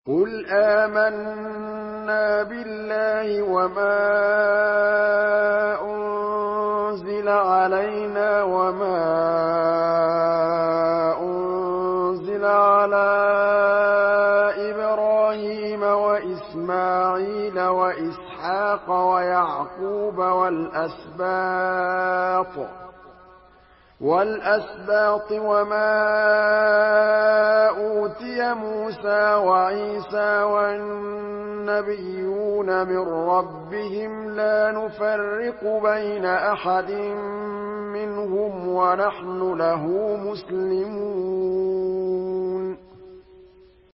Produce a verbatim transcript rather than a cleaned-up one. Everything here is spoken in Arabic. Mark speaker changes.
Speaker 1: قُلْ آمَنَّا بِاللَّهِ وَمَا أُنزِلَ عَلَيْنَا وَمَا أُنزِلَ عَلَىٰ إِبْرَاهِيمَ وَإِسْمَاعِيلَ وَإِسْحَاقَ وَيَعْقُوبَ وَالْأَسْبَاطِ وَالْأَسْبَاطِ وَمَا أُوتِيَ مُوسَىٰ وَعِيسَىٰ وَالنَّبِيُّونَ مِن رَّبِّهِمْ لَا نُفَرِّقُ بَيْنَ أَحَدٍ مِّنْهُمْ وَنَحْنُ لَهُ مُسْلِمُونَ